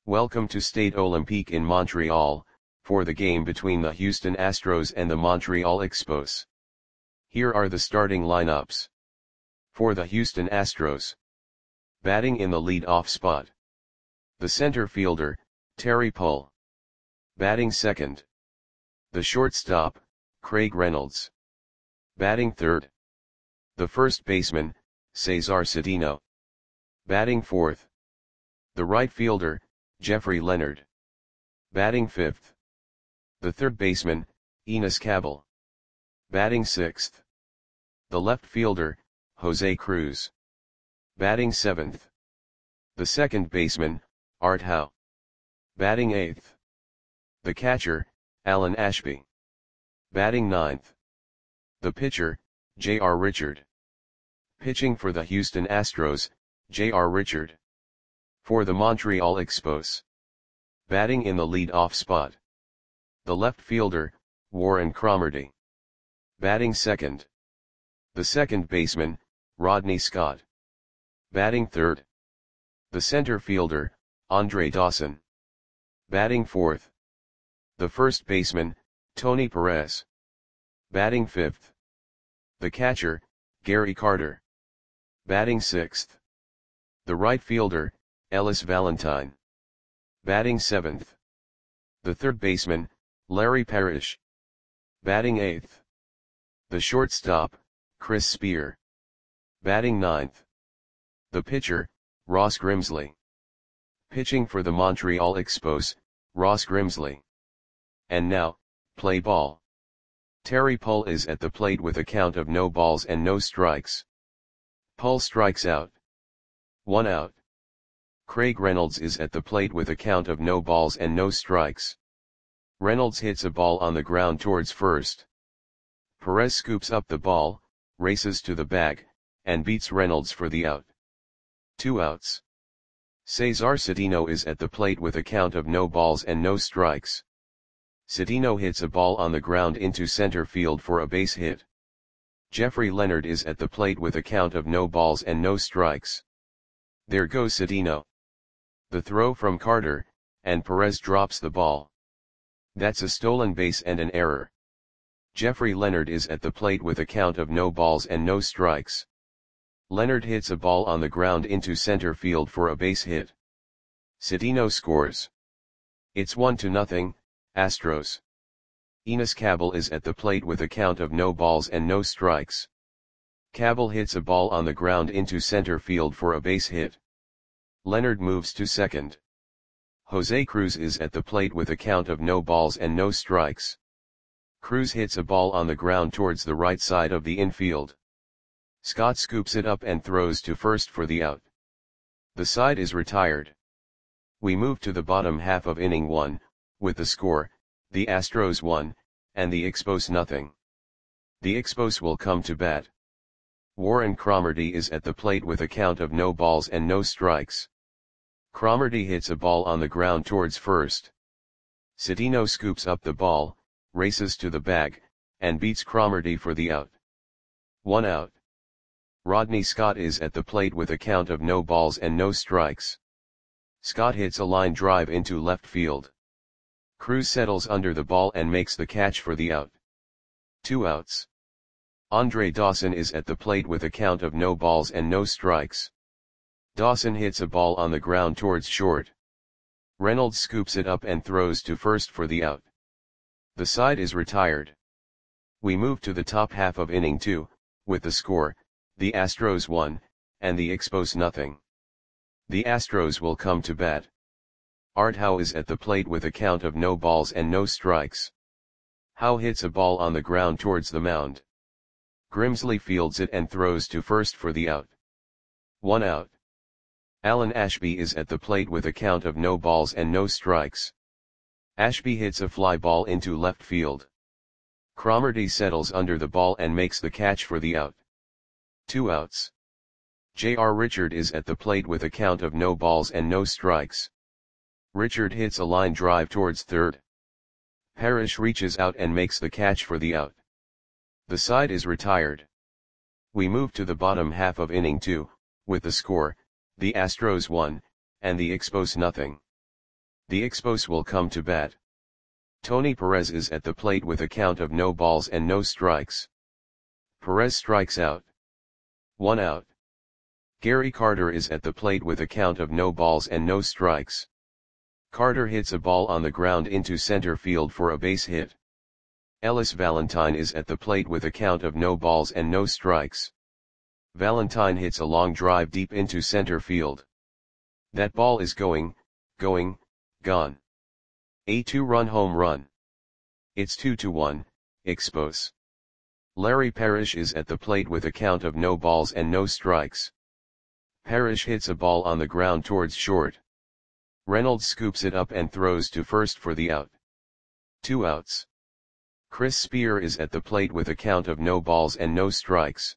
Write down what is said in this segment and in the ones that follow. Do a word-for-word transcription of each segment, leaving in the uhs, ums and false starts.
Welcome to Stade Olympique in Montreal, for the game between the Houston Astros and the Montreal Expos. Here are the starting lineups. For the Houston Astros. Batting in the lead-off spot. The center fielder, Terry Pull. Batting second. The shortstop, Craig Reynolds. Batting third. The first baseman, Cesar Cedeno. Batting fourth. The right fielder, Jeffrey Leonard. Batting fifth. The third baseman, Enos Cabell. Batting sixth. The left fielder, Jose Cruz. Batting seventh. The second baseman, Art Howe. Batting eighth. The catcher, Alan Ashby. Batting ninth. The pitcher, J R Richard. Pitching for the Houston Astros, J R Richard. For the Montreal Expos. Batting in the lead-off spot. The left fielder, Warren Cromartie. Batting second. The second baseman, Rodney Scott. Batting third. The center fielder, Andre Dawson. Batting fourth. The first baseman, Tony Perez. Batting fifth. The catcher, Gary Carter. Batting sixth. The right fielder, Ellis Valentine. Batting seventh. The third baseman, Larry Parrish. Batting eighth. The shortstop, Chris Spear. Batting ninth. The pitcher, Ross Grimsley. Pitching for the Montreal Expos, Ross Grimsley. And now, play ball. Terry Pull is at the plate with a count of no balls and no strikes. Pull strikes out. One out. Craig Reynolds is at the plate with a count of no balls and no strikes. Reynolds hits a ball on the ground towards first. Perez scoops up the ball, races to the bag, and beats Reynolds for the out. Two outs. Cesar Cedeno is at the plate with a count of no balls and no strikes. Cedeno hits a ball on the ground into center field for a base hit. Jeffrey Leonard is at the plate with a count of no balls and no strikes. There goes Cedeno. The throw from Carter, and Perez drops the ball. That's a stolen base and an error. Jeffrey Leonard is at the plate with a count of no balls and no strikes. Leonard hits a ball on the ground into center field for a base hit. Cedeno scores. It's one to nothing, Astros. Enos Cabell is at the plate with a count of no balls and no strikes. Cabell hits a ball on the ground into center field for a base hit. Leonard moves to second. Jose Cruz is at the plate with a count of no balls and no strikes. Cruz hits a ball on the ground towards the right side of the infield. Scott scoops it up and throws to first for the out. The side is retired. We move to the bottom half of inning one, with the score, the Astros one, and the Expos nothing. The Expos will come to bat. Warren Cromartie is at the plate with a count of no balls and no strikes. Cromartie hits a ball on the ground towards first. Cedeno scoops up the ball, races to the bag, and beats Cromartie for the out. One out. Rodney Scott is at the plate with a count of no balls and no strikes. Scott hits a line drive into left field. Cruz settles under the ball and makes the catch for the out. Two outs. Andre Dawson is at the plate with a count of no balls and no strikes. Dawson hits a ball on the ground towards short. Reynolds scoops it up and throws to first for the out. The side is retired. We move to the top half of inning two, with the score, the Astros one, and the Expos nothing. The Astros will come to bat. Art Howe is at the plate with a count of no balls and no strikes. Howe hits a ball on the ground towards the mound. Grimsley fields it and throws to first for the out. One out. Alan Ashby is at the plate with a count of no balls and no strikes. Ashby hits a fly ball into left field. Cromartie settles under the ball and makes the catch for the out. Two outs. J R Richard is at the plate with a count of no balls and no strikes. Richard hits a line drive towards third. Parrish reaches out and makes the catch for the out. The side is retired. We move to the bottom half of inning two, with the score, the Astros one, and the Expos nothing. The Expos will come to bat. Tony Perez is at the plate with a count of no balls and no strikes. Perez strikes out. One out. Gary Carter is at the plate with a count of no balls and no strikes. Carter hits a ball on the ground into center field for a base hit. Ellis Valentine is at the plate with a count of no balls and no strikes. Valentine hits a long drive deep into center field. That ball is going, going, gone. A two-run home run. It's two to one, Expos. Larry Parrish is at the plate with a count of no balls and no strikes. Parrish hits a ball on the ground towards short. Reynolds scoops it up and throws to first for the out. Two outs. Chris Spear is at the plate with a count of no balls and no strikes.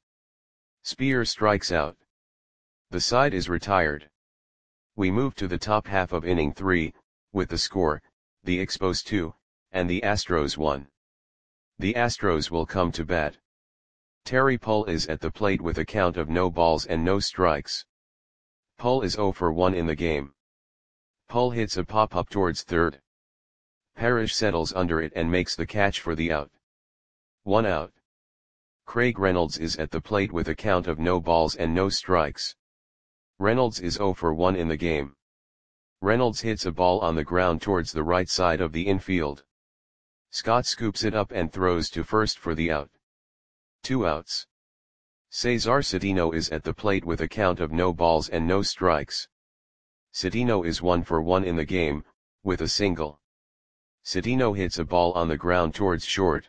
Spear strikes out. The side is retired. We move to the top half of inning three, with the score, the Expos two, and the Astros one. The Astros will come to bat. Terry Pull is at the plate with a count of no balls and no strikes. Pull is oh for one in the game. Pull hits a pop-up towards third. Parrish settles under it and makes the catch for the out. One out. Craig Reynolds is at the plate with a count of no balls and no strikes. Reynolds is oh for one in the game. Reynolds hits a ball on the ground towards the right side of the infield. Scott scoops it up and throws to first for the out. Two outs. Cesar Cedeno is at the plate with a count of no balls and no strikes. Cedeno is one for one in the game, with a single. Cedeno hits a ball on the ground towards short.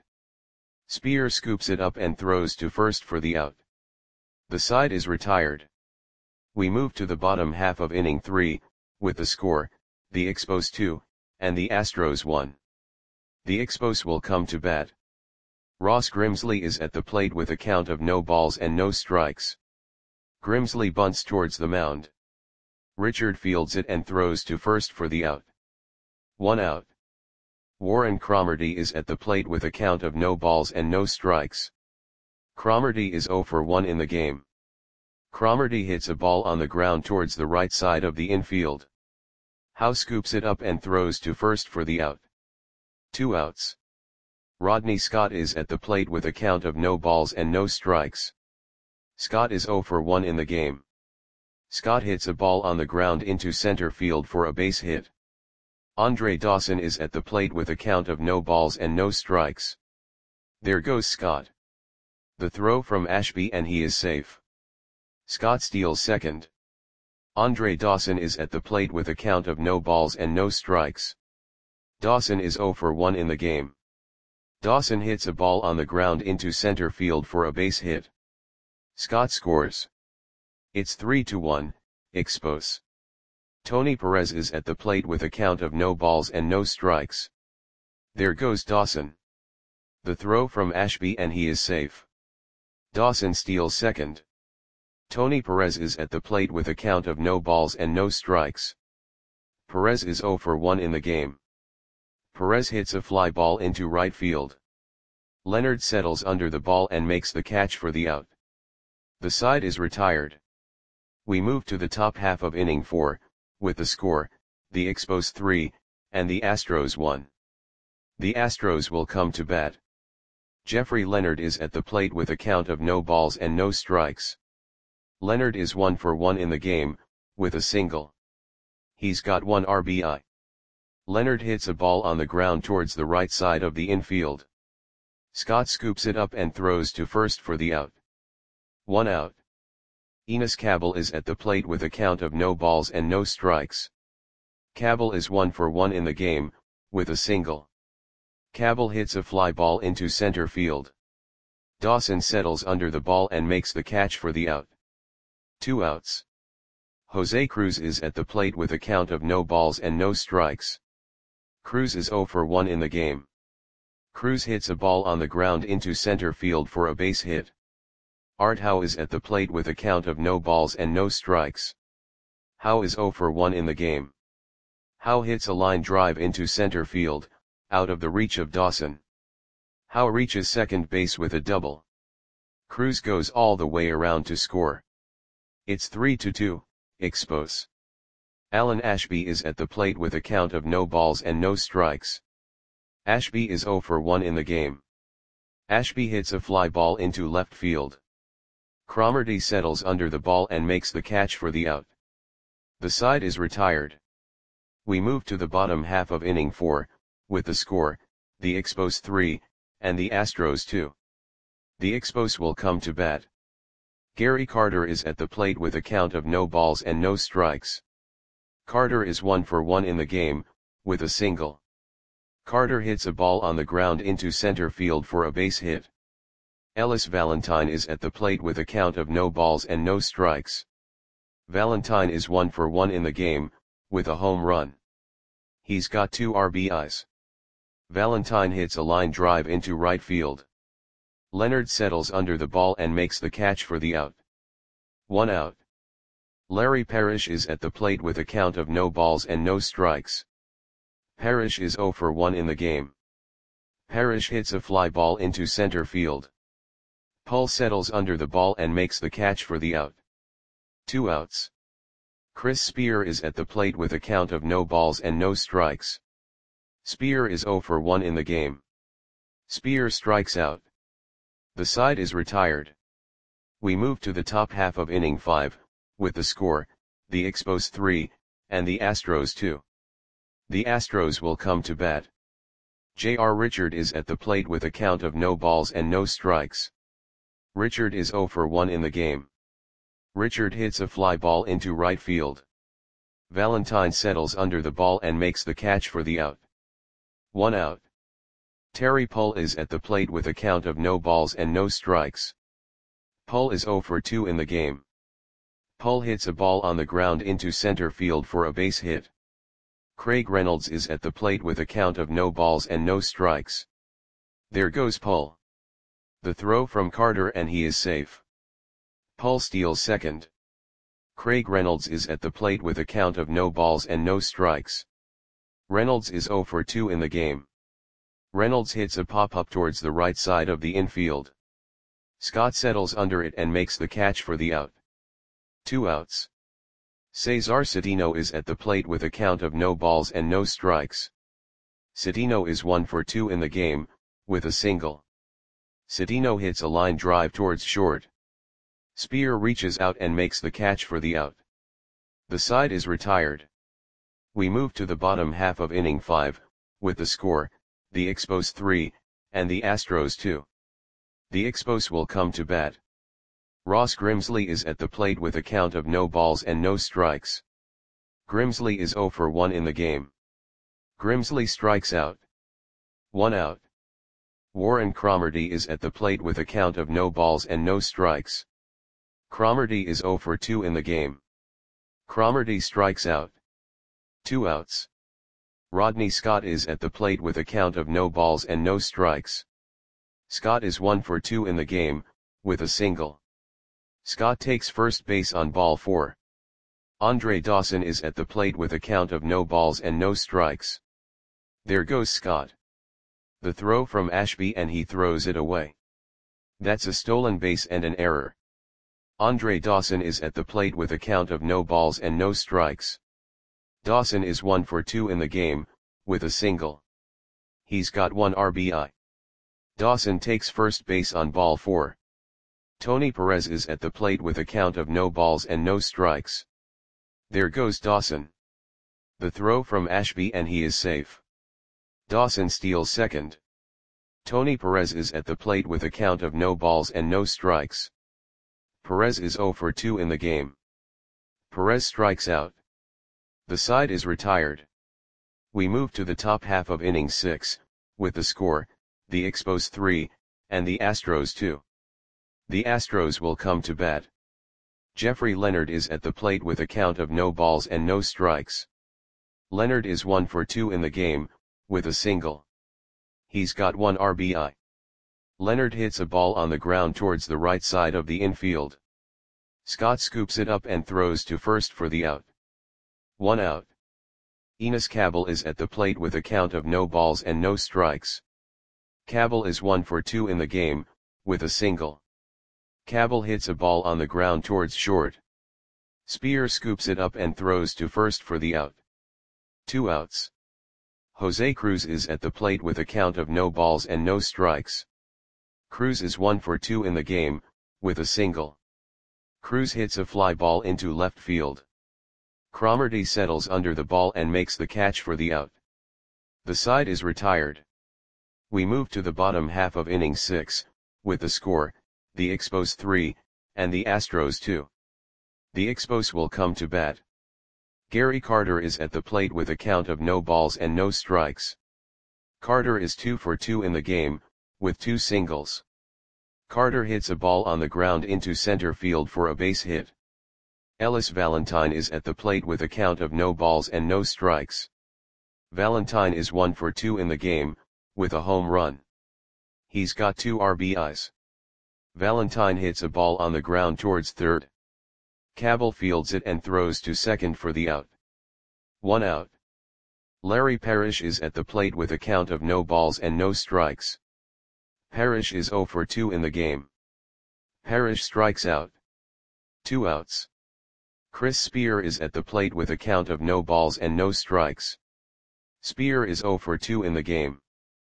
Spear scoops it up and throws to first for the out. The side is retired. We move to the bottom half of inning three, with the score, the Expos two, and the Astros one. The Expos will come to bat. Ross Grimsley is at the plate with a count of no balls and no strikes. Grimsley bunts towards the mound. Richard fields it and throws to first for the out. One out. Warren Cromartie is at the plate with a count of no balls and no strikes. Cromartie is oh for one in the game. Cromartie hits a ball on the ground towards the right side of the infield. Howe scoops it up and throws to first for the out. Two outs. Rodney Scott is at the plate with a count of no balls and no strikes. Scott is oh for one in the game. Scott hits a ball on the ground into center field for a base hit. Andre Dawson is at the plate with a count of no balls and no strikes. There goes Scott. The throw from Ashby and he is safe. Scott steals second. Andre Dawson is at the plate with a count of no balls and no strikes. Dawson is oh for one in the game. Dawson hits a ball on the ground into center field for a base hit. Scott scores. It's three to one, Expos. Tony Perez is at the plate with a count of no balls and no strikes. There goes Dawson. The throw from Ashby and he is safe. Dawson steals second. Tony Perez is at the plate with a count of no balls and no strikes. Perez is oh for one in the game. Perez hits a fly ball into right field. Leonard settles under the ball and makes the catch for the out. The side is retired. We move to the top half of inning four, with the score, the Expos three, and the Astros one. The Astros will come to bat. Jeffrey Leonard is at the plate with a count of no balls and no strikes. Leonard is one for one in the game, with a single. He's got one R B I. Leonard hits a ball on the ground towards the right side of the infield. Scott scoops it up and throws to first for the out. One out. Enos Cabell is at the plate with a count of no balls and no strikes. Cabell is one for one in the game, with a single. Cabell hits a fly ball into center field. Dawson settles under the ball and makes the catch for the out. Two outs. Jose Cruz is at the plate with a count of no balls and no strikes. Cruz is oh for one in the game. Cruz hits a ball on the ground into center field for a base hit. Art Howe is at the plate with a count of no balls and no strikes. Howe is oh for one in the game. Howe hits a line drive into center field, out of the reach of Dawson. Howe reaches second base with a double. Cruz goes all the way around to score. It's three to two, Expos. Alan Ashby is at the plate with a count of no balls and no strikes. Ashby is zero for one in the game. Ashby hits a fly ball into left field. Cromartie settles under the ball and makes the catch for the out. The side is retired. We move to the bottom half of inning four, with the score, the Expos three, and the Astros two. The Expos will come to bat. Gary Carter is at the plate with a count of no balls and no strikes. Carter is one for one in the game, with a single. Carter hits a ball on the ground into center field for a base hit. Ellis Valentine is at the plate with a count of no balls and no strikes. Valentine is one for one in the game, with a home run. He's got two R B Is. Valentine hits a line drive into right field. Leonard settles under the ball and makes the catch for the out. One out. Larry Parrish is at the plate with a count of no balls and no strikes. Parrish is zero for one in the game. Parrish hits a fly ball into center field. Pull settles under the ball and makes the catch for the out. Two outs. Chris Spear is at the plate with a count of no balls and no strikes. Spear is zero for one in the game. Spear strikes out. The side is retired. We move to the top half of inning five, with the score, the Expos three, and the Astros two. The Astros will come to bat. J R Richard is at the plate with a count of no balls and no strikes. Richard is zero for one in the game. Richard hits a fly ball into right field. Valentine settles under the ball and makes the catch for the out. One out. Terry Pull is at the plate with a count of no balls and no strikes. Pull is zero for two in the game. Pull hits a ball on the ground into center field for a base hit. Craig Reynolds is at the plate with a count of no balls and no strikes. There goes Pull. The throw from Carter and he is safe. Pull steals second. Craig Reynolds is at the plate with a count of no balls and no strikes. Reynolds is zero for two in the game. Reynolds hits a pop-up towards the right side of the infield. Scott settles under it and makes the catch for the out. Two outs. Cesar Cedeno is at the plate with a count of no balls and no strikes. Cedeno is one for two in the game, with a single. Cedeno hits a line drive towards short. Spear reaches out and makes the catch for the out. The side is retired. We move to the bottom half of inning five, with the score, the Expos three, and the Astros two. The Expos will come to bat. Ross Grimsley is at the plate with a count of no balls and no strikes. Grimsley is zero for one in the game. Grimsley strikes out. One out. Warren Cromartie is at the plate with a count of no balls and no strikes. Cromartie is zero for two in the game. Cromartie strikes out. Two outs. Rodney Scott is at the plate with a count of no balls and no strikes. Scott is one for two in the game, with a single. Scott takes first base on ball four. Andre Dawson is at the plate with a count of no balls and no strikes. There goes Scott. The throw from Ashby and he throws it away. That's a stolen base and an error. Andre Dawson is at the plate with a count of no balls and no strikes. Dawson is one for two in the game, with a single. He's got one R B I. Dawson takes first base on ball four. Tony Perez is at the plate with a count of no balls and no strikes. There goes Dawson. The throw from Ashby and he is safe. Dawson steals second. Tony Perez is at the plate with a count of no balls and no strikes. Perez is zero for two in the game. Perez strikes out. The side is retired. We move to the top half of inning six, with the score, the Expos three, and the Astros two. The Astros will come to bat. Jeffrey Leonard is at the plate with a count of no balls and no strikes. Leonard is one for two in the game, with a single. He's got one R B I. Leonard hits a ball on the ground towards the right side of the infield. Scott scoops it up and throws to first for the out. One out. Enos Cabell is at the plate with a count of no balls and no strikes. Cabell is one for two in the game, with a single. Cabell hits a ball on the ground towards short. Spear scoops it up and throws to first for the out. Two outs. Jose Cruz is at the plate with a count of no balls and no strikes. Cruz is one for two in the game, with a single. Cruz hits a fly ball into left field. Cromartie settles under the ball and makes the catch for the out. The side is retired. We move to the bottom half of inning six, with the score, the Expos three, and the Astros two. The Expos will come to bat. Gary Carter is at the plate with a count of no balls and no strikes. Carter is two for two in the game, with two singles. Carter hits a ball on the ground into center field for a base hit. Ellis Valentine is at the plate with a count of no balls and no strikes. Valentine is one for two in the game, with a home run. He's got two R B Is. Valentine hits a ball on the ground towards third. Cabell fields it and throws to second for the out. One out. Larry Parrish is at the plate with a count of no balls and no strikes. Parrish is zero for two in the game. Parrish strikes out. Two outs. Chris Spear is at the plate with a count of no balls and no strikes. Spear is zero for two in the game.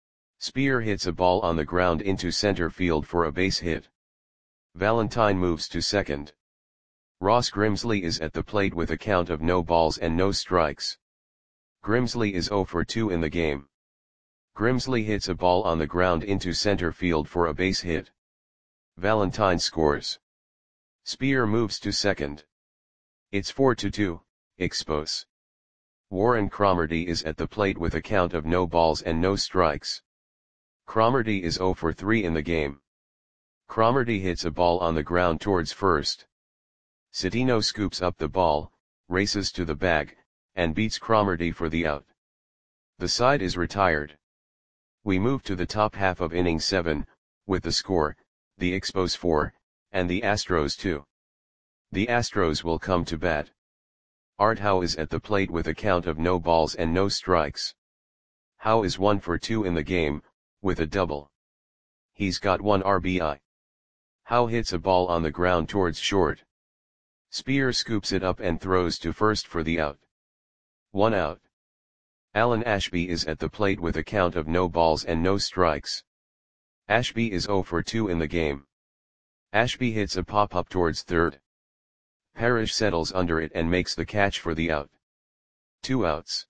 Spear hits a ball on the ground into center field for a base hit. Valentine moves to second. Ross Grimsley is at the plate with a count of no balls and no strikes. Grimsley is zero for two in the game. Grimsley hits a ball on the ground into center field for a base hit. Valentine scores. Spear moves to second. It's four to two, Expos. Warren Cromartie is at the plate with a count of no balls and no strikes. Cromartie is zero for three in the game. Cromartie hits a ball on the ground towards first. Citino scoops up the ball, races to the bag, and beats Cromartie for the out. The side is retired. We move to the top half of inning seven, with the score, the Expos four, and the Astros two. The Astros will come to bat. Art Howe is at the plate with a count of no balls and no strikes. Howe is one for two in the game, with a double. He's got one R B I. Howe hits a ball on the ground towards short. Spear scoops it up and throws to first for the out. One out. Alan Ashby is at the plate with a count of no balls and no strikes. Ashby is zero for two in the game. Ashby hits a pop-up towards third. Parrish settles under it and makes the catch for the out. Two outs.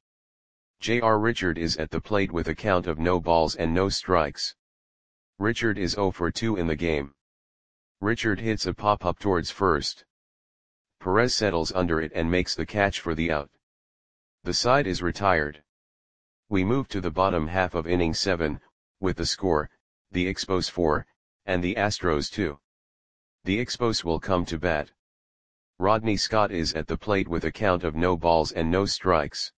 J R Richard is at the plate with a count of no balls and no strikes. Richard is zero for two in the game. Richard hits a pop-up towards first. Perez settles under it and makes the catch for the out. The side is retired. We move to the bottom half of inning seven, with the score, the Expos four, and the Astros two. The Expos will come to bat. Rodney Scott is at the plate with a count of no balls and no strikes.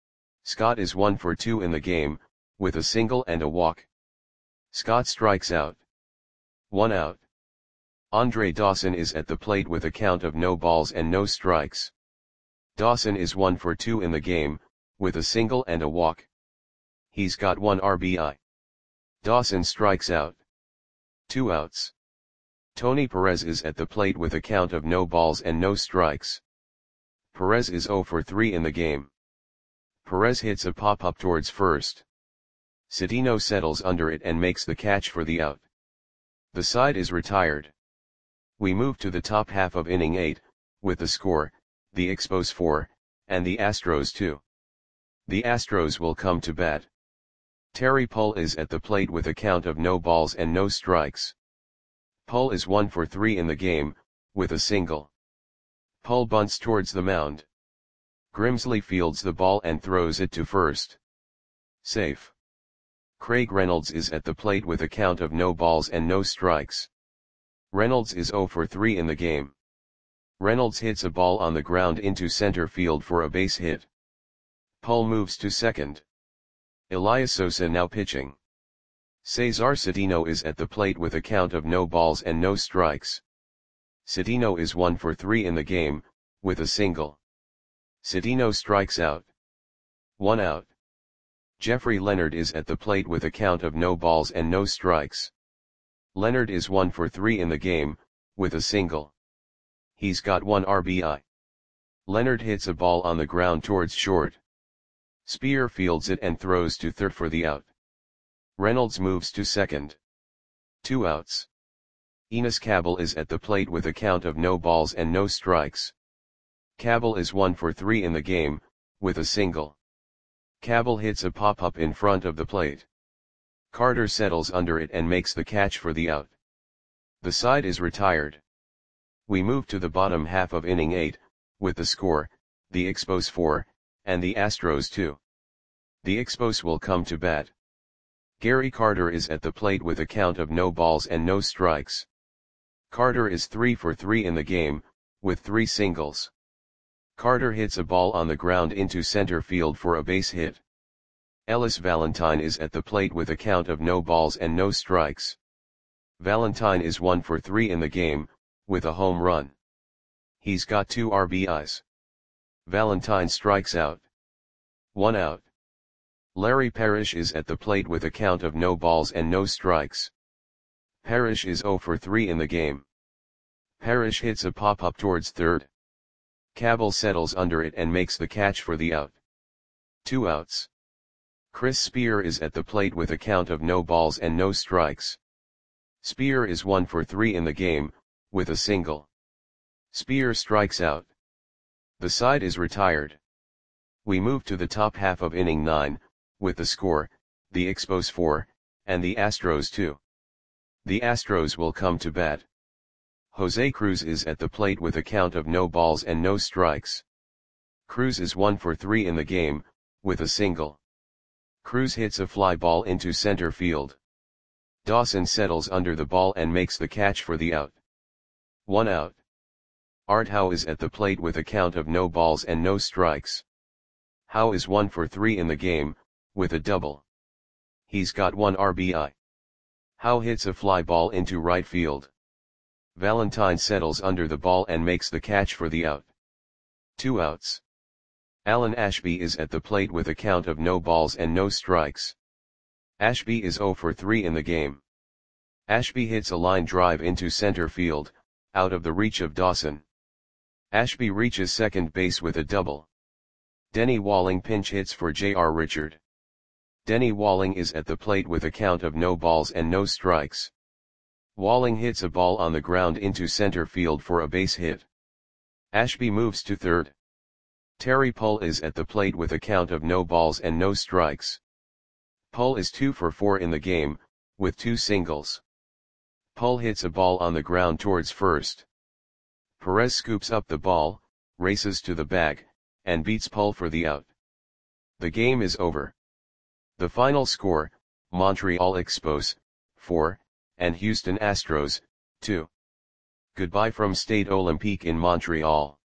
Scott is one for two in the game, with a single and a walk. Scott strikes out. One out. Andre Dawson is at the plate with a count of no balls and no strikes. Dawson is one for two in the game, with a single and a walk. He's got one R B I. Dawson strikes out. Two outs. Tony Perez is at the plate with a count of no balls and no strikes. Perez is zero for three in the game. Perez hits a pop-up towards first. Citino settles under it and makes the catch for the out. The side is retired. We move to the top half of inning eight, with the score, the Expos four, and the Astros two. The Astros will come to bat. Terry Pull is at the plate with a count of no balls and no strikes. Pull is one for three in the game, with a single. Pull bunts towards the mound. Grimsley fields the ball and throws it to first. Safe. Craig Reynolds is at the plate with a count of no balls and no strikes. Reynolds is zero for three in the game. Reynolds hits a ball on the ground into center field for a base hit. Pull moves to second. Elias Sosa now pitching. Cesar Citino is at the plate with a count of no balls and no strikes. Citino is one for three in the game, with a single. Citino strikes out. One out. Jeffrey Leonard is at the plate with a count of no balls and no strikes. Leonard is one for three in the game, with a single. He's got one R B I. Leonard hits a ball on the ground towards short. Spear fields it and throws to third for the out. Reynolds moves to second. Two outs. Enos Cabell is at the plate with a count of no balls and no strikes. Cabell is one for three in the game, with a single. Cabell hits a pop-up in front of the plate. Carter settles under it and makes the catch for the out. The side is retired. We move to the bottom half of inning eight, with the score, the Expos four, and the Astros two. The Expos will come to bat. Gary Carter is at the plate with a count of no balls and no strikes. Carter is three for three in the game, with three singles. Carter hits a ball on the ground into center field for a base hit. Ellis Valentine is at the plate with a count of no balls and no strikes. Valentine is one for three in the game, with a home run. He's got two R B Is. Valentine strikes out. One out. Larry Parrish is at the plate with a count of no balls and no strikes. Parrish is zero for three in the game. Parrish hits a pop-up towards third. Cabell settles under it and makes the catch for the out. Two outs. Chris Spear is at the plate with a count of no balls and no strikes. Spear is one for three in the game, with a single. Spear strikes out. The side is retired. We move to the top half of inning nine, with the score, the Expos four, and the Astros two. The Astros will come to bat. Jose Cruz is at the plate with a count of no balls and no strikes. Cruz is one for three in the game, with a single. Cruz hits a fly ball into center field. Dawson settles under the ball and makes the catch for the out. One out. Art Howe is at the plate with a count of no balls and no strikes. Howe is one for three in the game, with a double. He's got one R B I. Howe hits a fly ball into right field. Valentine settles under the ball and makes the catch for the out. Two outs. Alan Ashby is at the plate with a count of no balls and no strikes. Ashby is zero for three in the game. Ashby hits a line drive into center field, out of the reach of Dawson. Ashby reaches second base with a double. Denny Walling pinch hits for J R Richard. Denny Walling is at the plate with a count of no balls and no strikes. Walling hits a ball on the ground into center field for a base hit. Ashby moves to third. Terry Pull is at the plate with a count of no balls and no strikes. Pull is two for four in the game, with two singles. Pull hits a ball on the ground towards first. Perez scoops up the ball, races to the bag, and beats Pull for the out. The game is over. The final score, Montreal Expos, four, and Houston Astros, two. Goodbye from Stade Olympique in Montreal.